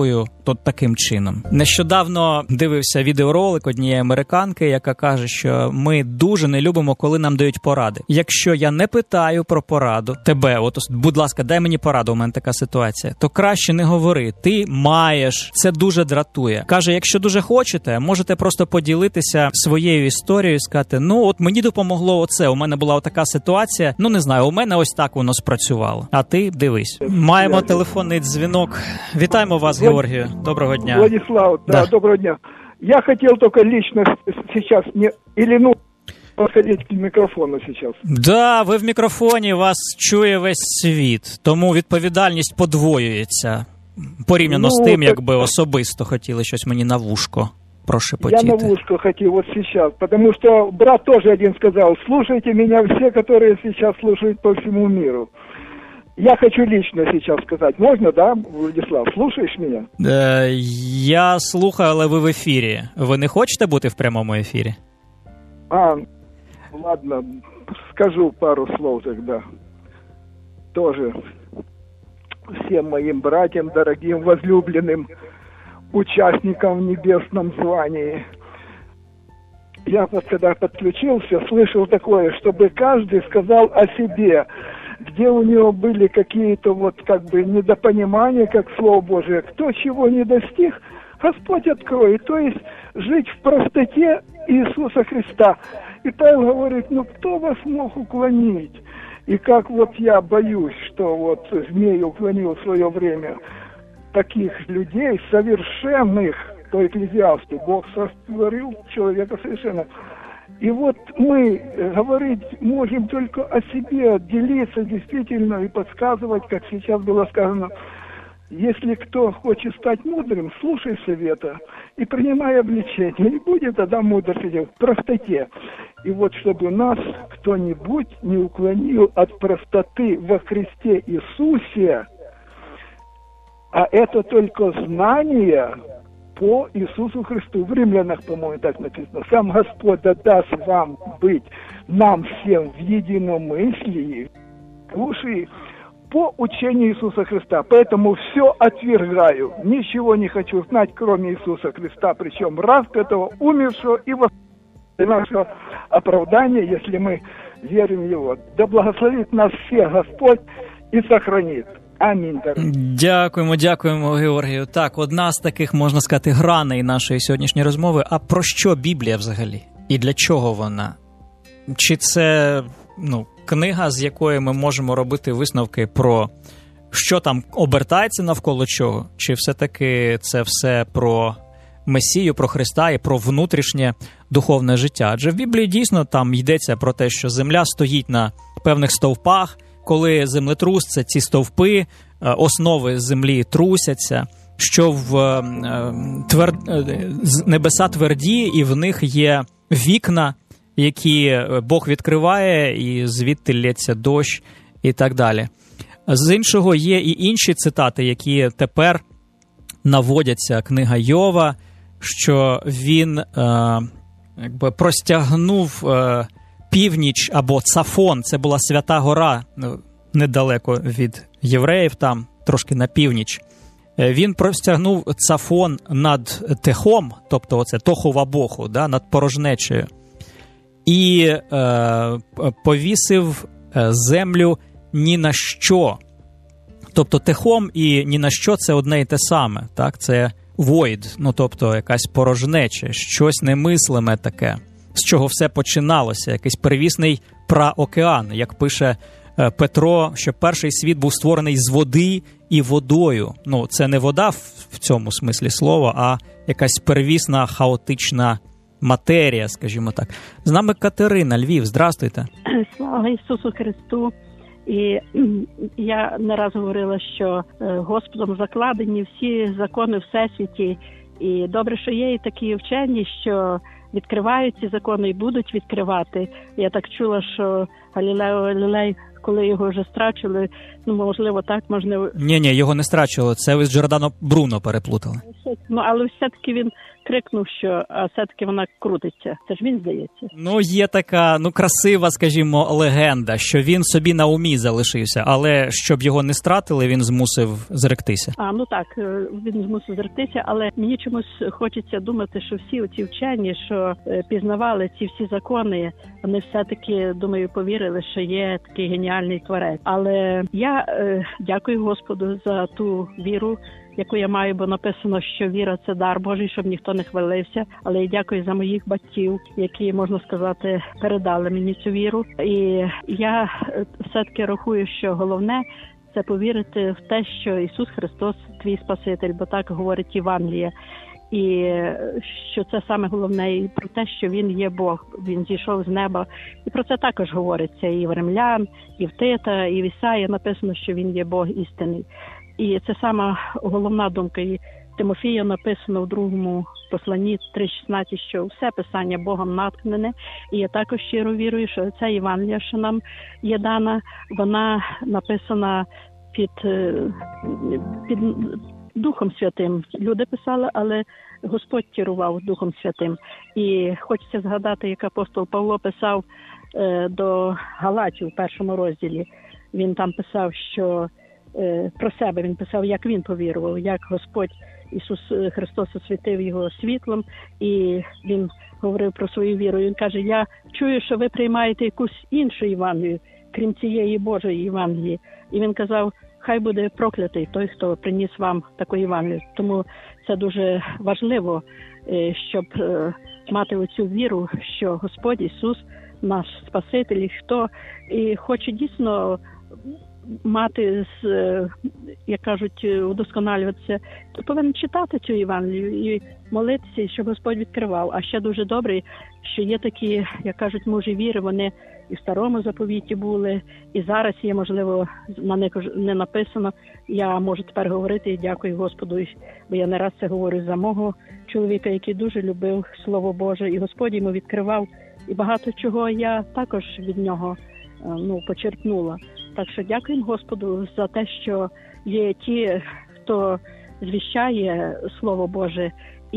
от таким чином. Нещодавно дивився відеоролик однієї американки, яка каже, що ми дуже не любимо, коли нам дають поради. Якщо я не питаю про пораду тебе, от, будь ласка, дай мені пораду, у мене така ситуація, то краще не говори. Ти маєш. Це дуже дратує. Каже, якщо дуже хочете, можете просто поділитися своєю історією і сказати, ну, от мені допомогло оце, у мене була така ситуація, ну, не знаю, у мене ось так воно спрацювало. А ти дивись. Маємо телефонний дзвінок. Вітаємо вас, Влад... Георгію. Доброго дня. Владислав, да, да, доброго дня. Я хотел только лично сейчас, не, или ну, подходить к микрофону сейчас. Да, ви в мікрофоні, вас чує весь світ, тому відповідальність подвоюється. Порівняно ну, з тим, так... якби особисто хотіли щось мені на вушко прошепотіти. Я на вушко хотел вот сейчас, потому что брат тоже один сказал, слушайте меня все, которые сейчас слушают по всему миру. Я хочу лично сейчас сказать. Можно, да, Владислав? Слушаешь меня? Е, я слухаю, але ви в ефірі. Ви не хочете бути в прямому ефірі? А, ладно, скажу пару слов тогда. Тоже всем моим братьям, дорогим, возлюбленным участникам в небесном звании. Я вот когда подключился, слышал такое, чтобы каждый сказал о себе, где у него были какие-то вот как бы недопонимания, как Слово Божие, кто чего не достиг, Господь откроет. То есть жить в простоте Иисуса Христа. И Павел говорит, ну кто вас мог уклонить? И как вот я боюсь, что вот змей уклонил в свое время таких людей совершенных, то экклезиасты, Бог сотворил человека совершенно. И вот мы говорить можем только о себе, делиться действительно и подсказывать, как сейчас было сказано. Если кто хочет стать мудрым, слушай совета и принимай обличение, и будет тогда мудростью в простоте. И вот чтобы нас кто-нибудь не уклонил от простоты во Христе Иисусе, а это только знание по Иисусу Христу. В Римлянах, по-моему, так написано. Сам Господь да даст вам быть, нам всем в единомыслии, души, по учению Иисуса Христа. Поэтому все отвергаю. Ничего не хочу знать, кроме Иисуса Христа. Причем распятого, умершего и воскресшего нашего оправдания, если мы верим в Его. Да благословит нас всех Господь и сохранит. Амінь. Дякуємо, дякуємо, Георгію. Так, одна з таких, можна сказати, граней нашої сьогоднішньої розмови. А про що Біблія взагалі? І для чого вона? Чи це, ну, книга, з якої ми можемо робити висновки про що там обертається навколо чого? Чи все-таки це все про Месію, про Христа і про внутрішнє духовне життя? Адже в Біблії дійсно там йдеться про те, що земля стоїть на певних стовпах, коли землетрус – це ці стовпи, основи землі трусяться, що в твер... небеса тверді, і в них є вікна, які Бог відкриває, і звідти лється дощ і так далі. З іншого, є і інші цитати, які тепер наводяться. Книга Йова, що він е, якби простягнув е, північ або Цафон, це була Свята Гора, недалеко від євреїв, там трошки на північ. Він простягнув Цафон над Техом, тобто оце Тоху-Вабоху, да, над порожнечею, і е, повісив землю ні на що. Тобто Техом і ні на що – це одне і те саме, так? Це void, ну тобто якась порожнеча, щось немислиме таке, з чого все починалося, якийсь первісний праокеан, як пише Петро, що перший світ був створений з води і водою. Ну, це не вода в цьому смислі слова, а якась первісна хаотична матерія, скажімо так. З нами Катерина, Львів. Здрастуйте. Слава Ісусу Христу. І я не раз говорила, що Господом закладені всі закони Всесвіті. І добре, що є і такі вчені, що відкривають ці закони і будуть відкривати. Я так чула, що Галілео Галілей, коли його вже страчили, ну, можливо, так, можливо... Ні-ні, його не страчили, це ви з Джордано Бруно переплутали. Ну, але все-таки він крикнув, що а все-таки вона крутиться. Це ж він, здається. Ну, є така, ну, красива, скажімо, легенда, що він собі на умі залишився, але щоб його не стратили, він змусив зректися. А, ну так, він змусив зректися, але мені чомусь хочеться думати, що всі оці вчені, що пізнавали ці всі закони, вони все-таки, думаю, повірили, що є такий геніальний творець. Але я е, дякую Господу за ту віру, яку я маю, бо написано, що віра – це дар Божий, щоб ніхто не хвалився. Але я дякую за моїх батьків, які, можна сказати, передали мені цю віру. І я все-таки рахую, що головне – це повірити в те, що Ісус Христос – твій Спаситель, бо так говорить Євангеліє. І що це саме головне, і про те, що Він є Бог, Він зійшов з неба. І про це також говориться і в Римлян, і в Тита, і в Ісаї написано, що Він є Бог істинний. І це сама головна думка. І Тимофія написано в другому посланні три шістнадцять, що все Писання Богом наткнене. І я також щиро вірую, що ця Євангелія, що нам є дана, вона написана під, під Духом Святим. Люди писали, але Господь керував Духом Святим. І хочеться згадати, як апостол Павло писав е, до Галатів в першому розділі. Він там писав, що е, про себе він писав, як він повірував, як Господь Ісус Христос освітив його світлом, і він говорив про свою віру. Він каже, я чую, що ви приймаєте якусь іншу Євангелію, крім цієї Божої Євангелії. І він казав, хай буде проклятий той, хто приніс вам таку Євангелію. Тому це дуже важливо, щоб мати оцю віру, що Господь Ісус наш Спаситель, і хто і хоче дійсно мати, як кажуть, удосконалюватися, то повинен читати цю Євангелію і молитися, щоб Господь відкривав. А ще дуже добре, що є такі, як кажуть, мужі віри, вони і в старому заповіті були, і зараз є, можливо, на них не написано. Я можу тепер говорити і дякую Господу, бо я не раз це говорю за мого чоловіка, який дуже любив Слово Боже, і Господь йому відкривав. І багато чого я також від нього ну, почерпнула. Так що дякуємо Господу за те, що є ті, хто звіщає Слово Боже,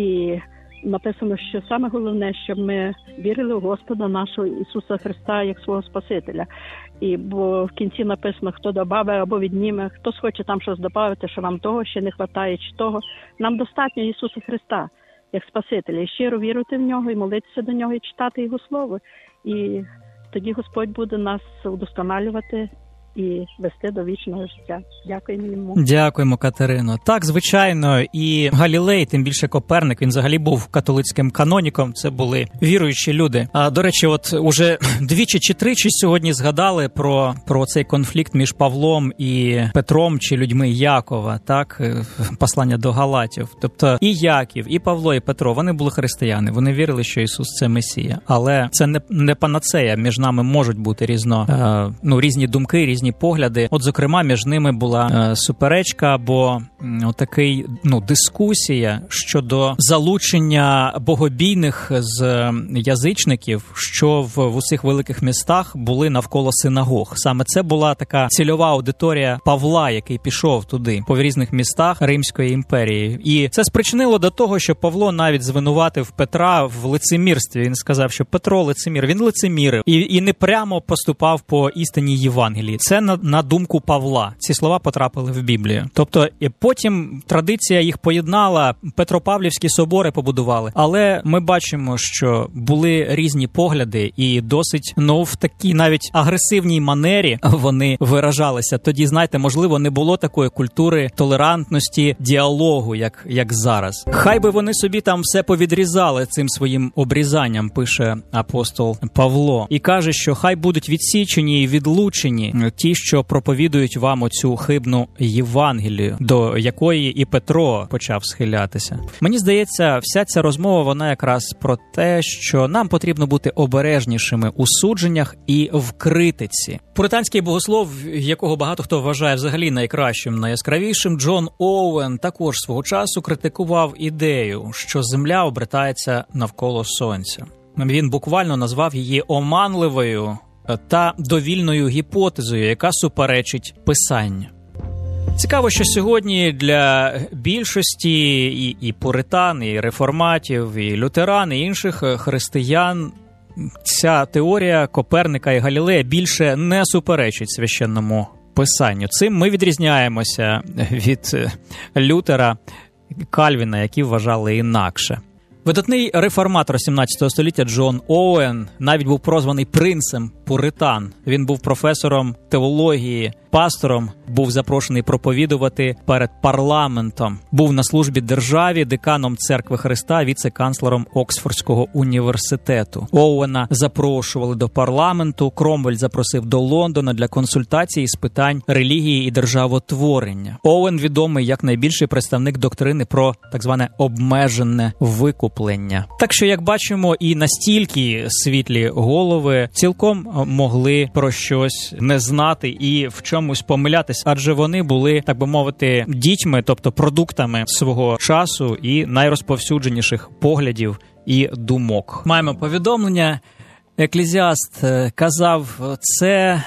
і написано, що саме головне, щоб ми вірили в Господа нашого Ісуса Христа як свого Спасителя. І бо в кінці написано, хто добавить або відніме, хто схоче там щось додати, що вам того ще не вистачає, чи того. Нам достатньо Ісуса Христа як Спасителя. І щиро вірити в Нього, і молитися до Нього, і читати Його Слово. І тоді Господь буде нас удосконалювати і вести до вічного життя. Дякуємо йому. Дякуємо, Катерино. Так, звичайно, і Галілей, тим більше Коперник, він взагалі був католицьким каноніком, це були віруючі люди. А, до речі, от уже двічі чи тричі сьогодні згадали про, про цей конфлікт між Павлом і Петром, чи людьми Якова, так, послання до Галатів. Тобто і Яків, і Павло, і Петро, вони були християни, вони вірили, що Ісус – це Месія. Але це не, не панацея, між нами можуть бути різно, е, ну, різні думки, різні погляди. От, зокрема, між ними була е, суперечка або м, такий, ну, дискусія щодо залучення богобійних з е, язичників, що в, в усіх великих містах були навколо синагог. Саме це була така цільова аудиторія Павла, який пішов туди, по різних містах Римської імперії. І це спричинило до того, що Павло навіть звинуватив Петра в лицемірстві. Він сказав, що Петро лицемір, він лицемірив і, і не прямо поступав по істині Євангелії. Це на, на думку Павла. Ці слова потрапили в Біблію. Тобто і потім традиція їх поєднала, Петропавлівські собори побудували. Але ми бачимо, що були різні погляди і досить, ну, в такій навіть агресивній манері вони виражалися. Тоді, знаєте, можливо, не було такої культури толерантності, діалогу, як, як зараз. Хай би вони собі там все повідрізали цим своїм обрізанням, пише апостол Павло. І каже, що хай будуть відсічені і відлучені ті, що проповідують вам оцю хибну Євангелію, до якої і Петро почав схилятися. Мені здається, вся ця розмова, вона якраз про те, що нам потрібно бути обережнішими у судженнях і в критиці. Пуританський богослов, якого багато хто вважає взагалі найкращим, найяскравішим, Джон Оуен також свого часу критикував ідею, що Земля обертається навколо Сонця. Він буквально назвав її оманливою та довільною гіпотезою, яка суперечить Писанню. Цікаво, що сьогодні для більшості і, і пуритан, і реформатів, і лютеран, і інших християн ця теорія Коперника і Галілея більше не суперечить священному писанню. Цим ми відрізняємося від Лютера, Кальвіна, які вважали інакше. Видатний реформатор сімнадцятого століття Джон Оуен навіть був прозваний принцем пуритан. Він був професором теології, пастором, був запрошений проповідувати перед парламентом, був на службі державі, деканом Церкви Христа, віце-канцлером Оксфордського університету. Оуена запрошували до парламенту, Кромвель запросив до Лондона для консультацій з питань релігії і державотворення. Оуен відомий як найбільший представник доктрини про так зване обмежене викуплення. Так що, як бачимо, і настільки світлі голови цілком могли про щось не знати і в чомусь помилятись, адже вони були, так би мовити, дітьми, тобто продуктами свого часу і найрозповсюдженіших поглядів і думок. Маємо повідомлення. Еклезіаст казав, це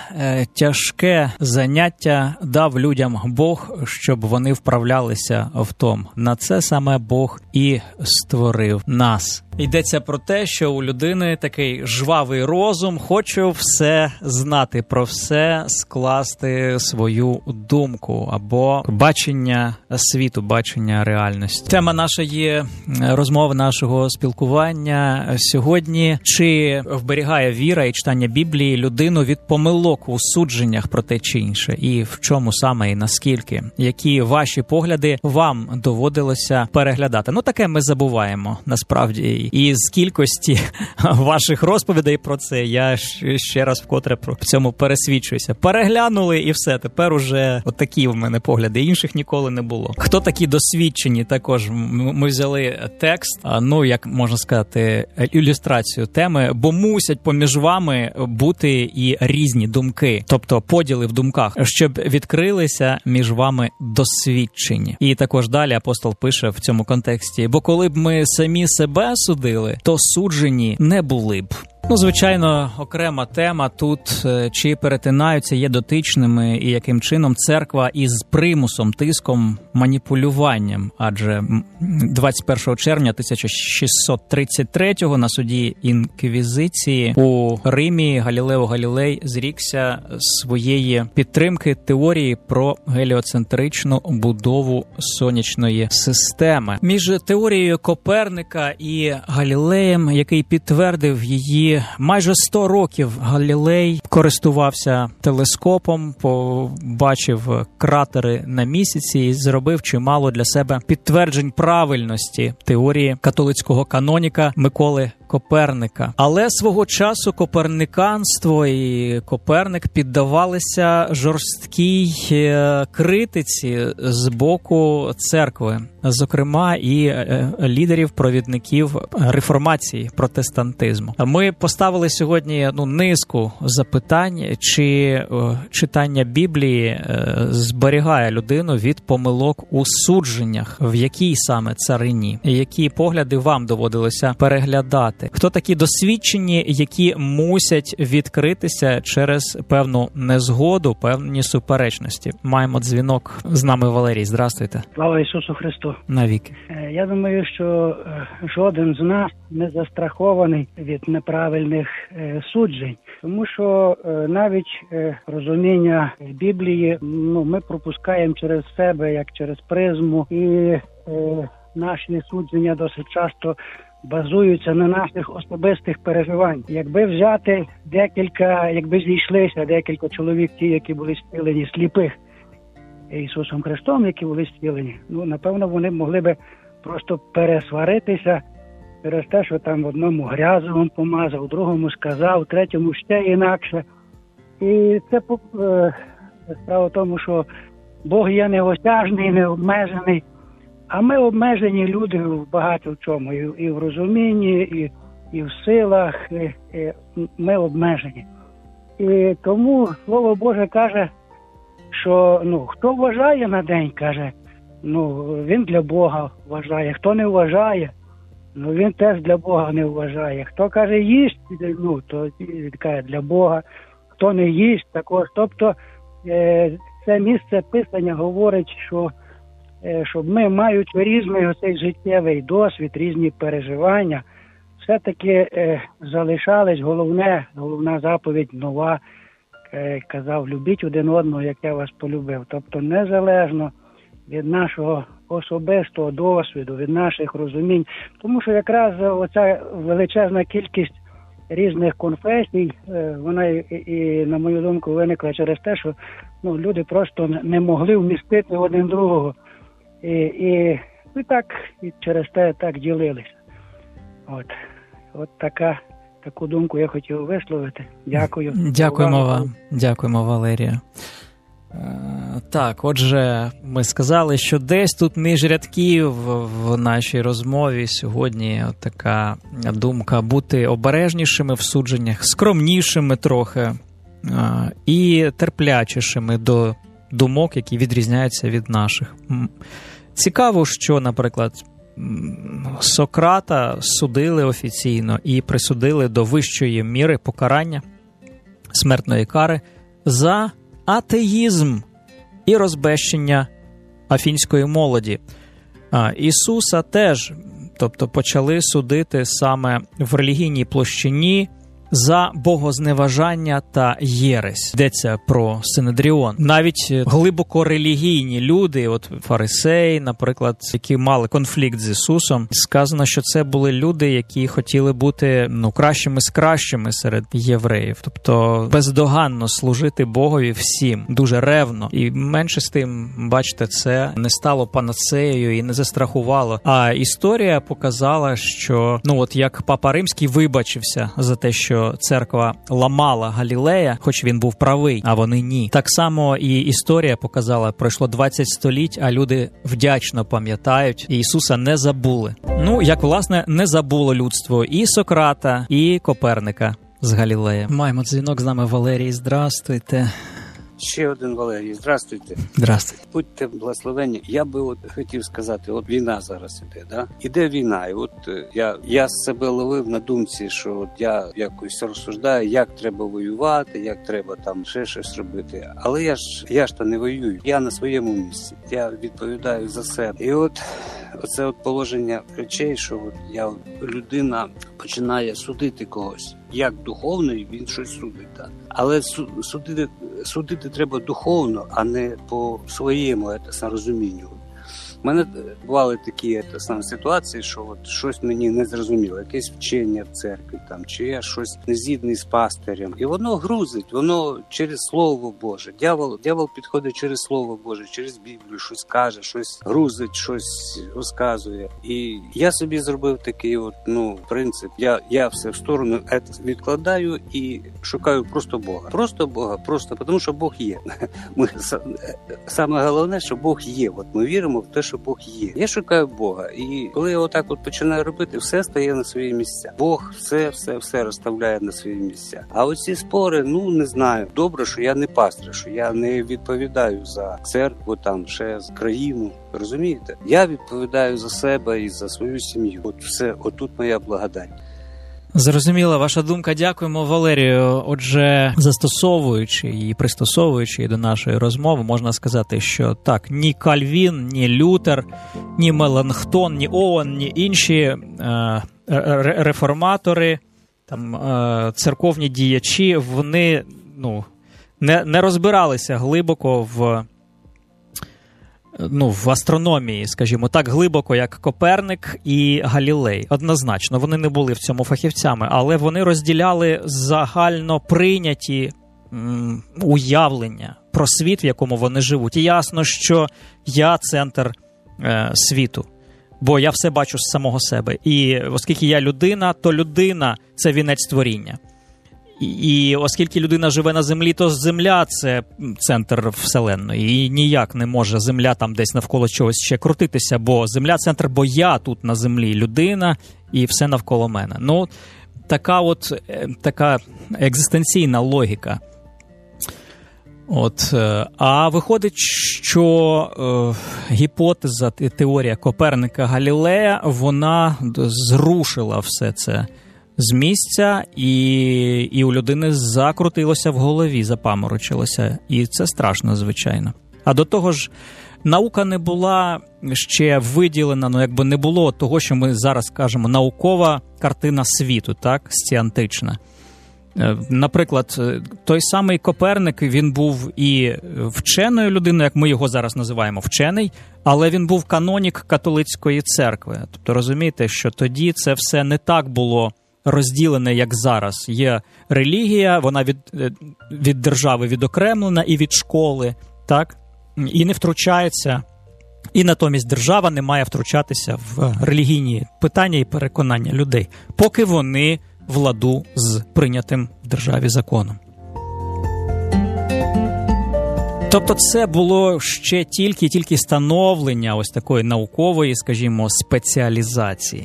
тяжке заняття дав людям Бог, щоб вони вправлялися в том. На це саме Бог і створив нас. Йдеться про те, що у людини такий жвавий розум, хочу все знати, про все скласти свою думку або бачення світу, бачення реальності. Тема нашої розмови, нашого спілкування сьогодні: чи вберігає віра і читання Біблії людину від помилок у судженнях про те чи інше, і в чому саме і наскільки? Які ваші погляди вам доводилося переглядати? Ну, таке ми забуваємо, насправді. І з кількості ваших розповідей про це я ще раз вкотре в цьому пересвідчуюся. Переглянули і все, тепер уже отакі в мене погляди, інших ніколи не було. Хто такі досвідчені, також ми взяли текст, ну, як можна сказати, ілюстрацію теми, бо мусять поміж вами бути і різні думки, тобто поділи в думках, щоб відкрилися між вами досвідчені. І також далі апостол пише в цьому контексті: бо коли б ми самі себе судили, то суджені не були б. Ну, звичайно, окрема тема тут, чи перетинаються, є дотичними і яким чином церква із примусом, тиском, маніпулюванням. Адже двадцять першого червня тисяча шістсот тридцять третього на суді інквізиції у Римі Галілео Галілей зрікся своєї підтримки теорії про геліоцентричну будову сонячної системи. Між теорією Коперника і Галілеєм, який підтвердив її майже сто років, Галілей користувався телескопом, побачив кратери на місяці і зробив чимало для себе підтверджень правильності теорії католицького каноніка Миколи Коперника. Але свого часу коперниканство і Коперник піддавалися жорсткій критиці з боку церкви, зокрема і лідерів, провідників реформації, протестантизму. Ми поставили сьогодні ну, низку запитань, чи о, читання Біблії е, зберігає людину від помилок у судженнях, в якій саме царині, які погляди вам доводилося переглядати. Хто такі досвідчені, які мусять відкритися через певну незгоду, певні суперечності? Маємо дзвінок. З нами Валерій. Здравствуйте. Слава Ісусу Христу. Навіки. Я думаю, що жоден з нас не застрахований від неправильних суджень, тому що навіть розуміння Біблії, ну, ми пропускаємо через себе, як через призму, і е, наші судження досить часто базуються на наших особистих переживань. Якби взяти декілька, якби зійшлися декілька чоловік, ті, які були зцілені, сліпих Ісусом Христом, які були зцілені, ну, напевно, вони могли би просто пересваритися через те, що там в одному грязовим помазав, в другому сказав, в третьому ще інакше. І це е, справа в тому, що Бог є неосяжний, необмежений, а ми обмежені люди в багато в чому, і, і в розумінні, і, і в силах, і, і ми обмежені. І тому Слово Боже каже, що ну, хто вважає на день, каже, ну, він для Бога вважає, хто не вважає, ну, він теж для Бога не вважає. Хто каже їсть, ну, то каже для Бога, хто не їсть також. Тобто е, це місце Писання говорить, що щоб ми, маючи різний оцей життєвий досвід, різні переживання, все-таки е, залишались головне, головна заповідь нова, е, казав, любіть один одного, як я вас полюбив. Тобто незалежно від нашого особистого досвіду, від наших розумінь. Тому що якраз оця величезна кількість різних конфесій, е, вона і, і, на мою думку, виникла через те, що ну, люди просто не могли вмістити один другого. І, і, і так, і через те так ділилися. От, от така, таку думку я хотів висловити. Дякую. Дякуємо вам. Дякуємо, Валерія. Е, так, отже, ми сказали, що десь тут між рядків в нашій розмові сьогодні така думка бути обережнішими в судженнях, скромнішими трохи е, і терплячішими до думок, які відрізняються від наших. Цікаво, що, наприклад, Сократа судили офіційно і присудили до вищої міри покарання, смертної кари, за атеїзм і розбещення афінської молоді. А Ісуса теж, тобто, почали судити саме в релігійній площині за богозневажання та єресь. Йдеться про Синедріон. Навіть глибоко релігійні люди, от фарисеї, наприклад, які мали конфлікт з Ісусом, сказано, що це були люди, які хотіли бути ну, кращими з кращими серед євреїв. Тобто бездоганно служити Богові всім, дуже ревно. І менше з тим, бачите, це не стало панацеєю і не застрахувало. А історія показала, що, ну от як Папа Римський вибачився за те, що церква ламала Галілея, хоч він був правий, а вони ні. Так само і історія показала, пройшло двадцять століть, а люди вдячно пам'ятають, і Ісуса не забули. Ну, як, власне, не забуло людство і Сократа, і Коперника з Галілея. Маємо дзвінок, з нами Валерій. Здрастуйте. Ще один Валерій. Здравствуйте. Здравствуйте. Будьте благословенні. Я би от хотів сказати, от війна зараз іде, да? Іде війна, і от я, я себе ловив на думці, що от я якось розсуждаю, як треба воювати, як треба там ще щось робити. Але я ж, я ж то не воюю. Я на своєму місці. Я відповідаю за себе. І от оце от положення речей, що от я, людина починає судити когось. Як духовний, він щось судить, так. Але судити, судити треба духовно, а не по своєму це, розумінню. У мене бували такі це, саме ситуації, що от щось мені не зрозуміло, якесь вчення в церкві, там, чи я щось не згідний з пастирем. І воно грузить, воно через Слово Боже. Дьявол, дьявол підходить через Слово Боже, через Біблію, щось каже, щось грузить, щось розказує. І я собі зробив такий от, ну, принцип. Я, я все в сторону відкладаю і шукаю просто Бога. Просто Бога, просто, тому що Бог є. Ми, саме головне, що Бог є. От ми віримо в те, що Бог є. Я шукаю Бога. І коли я отак от починаю робити, все стає на свої місця. Бог все, все, все розставляє на свої місця. А оці спори, ну, не знаю. Добре, що я не пастир, що я не відповідаю за церкву, там, ще за країну. Розумієте? Я відповідаю за себе і за свою сім'ю. От все, отут моя благодать. Зрозуміла ваша думка. Дякуємо, Валерію. Отже, застосовуючи і пристосовуючи до нашої розмови, можна сказати, що так, ні Кальвін, ні Лютер, ні Меланхтон, ні Оуен, ні інші е, реформатори, там, е, церковні діячі, вони ну, не, не розбиралися глибоко в ну, в астрономії, скажімо так, глибоко, як Коперник і Галілей. Однозначно, вони не були в цьому фахівцями, але вони розділяли загально прийняті м, уявлення про світ, в якому вони живуть. І ясно, що я центр е, світу, бо я все бачу з самого себе. І оскільки я людина, то людина – це вінець творіння. І оскільки людина живе на землі, то земля – це центр вселенної. І ніяк не може земля там десь навколо чогось ще крутитися, бо земля – центр, бо я тут на землі людина і все навколо мене. Ну, така от, така екзистенційна логіка. От, а виходить, що е, гіпотеза, теорія Коперника Галілея, вона зрушила все це з місця, і, і у людини закрутилося в голові, запаморочилося. І це страшно, звичайно. А до того ж, наука не була ще виділена, ну якби не було того, що ми зараз кажемо, наукова картина світу, так, сціантична. Наприклад, той самий Коперник, він був і вченою людиною, як ми його зараз називаємо, вчений, але він був канонік католицької церкви. Тобто розумієте, що тоді це все не так було розділене, як зараз. Є релігія, вона від, від держави відокремлена і від школи, так? І не втручається, і натомість держава не має втручатися в релігійні питання і переконання людей, поки вони в ладу з прийнятим в державі законом. Тобто це було ще тільки-тільки становлення ось такої наукової, скажімо, спеціалізації.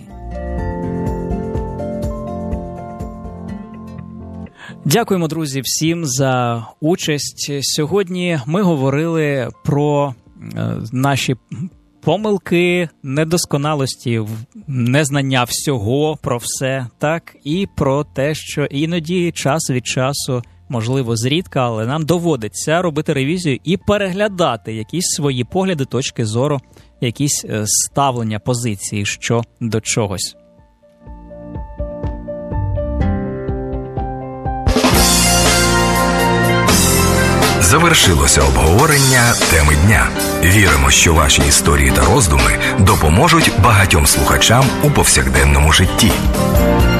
Дякуємо, друзі, всім за участь. Сьогодні ми говорили про наші помилки, недосконалості, незнання всього про все, так, і про те, що іноді час від часу, можливо, зрідка, але нам доводиться робити ревізію і переглядати якісь свої погляди, точки зору, якісь ставлення, позиції, що до чогось. Завершилося обговорення теми дня. Віримо, що ваші історії та роздуми допоможуть багатьом слухачам у повсякденному житті.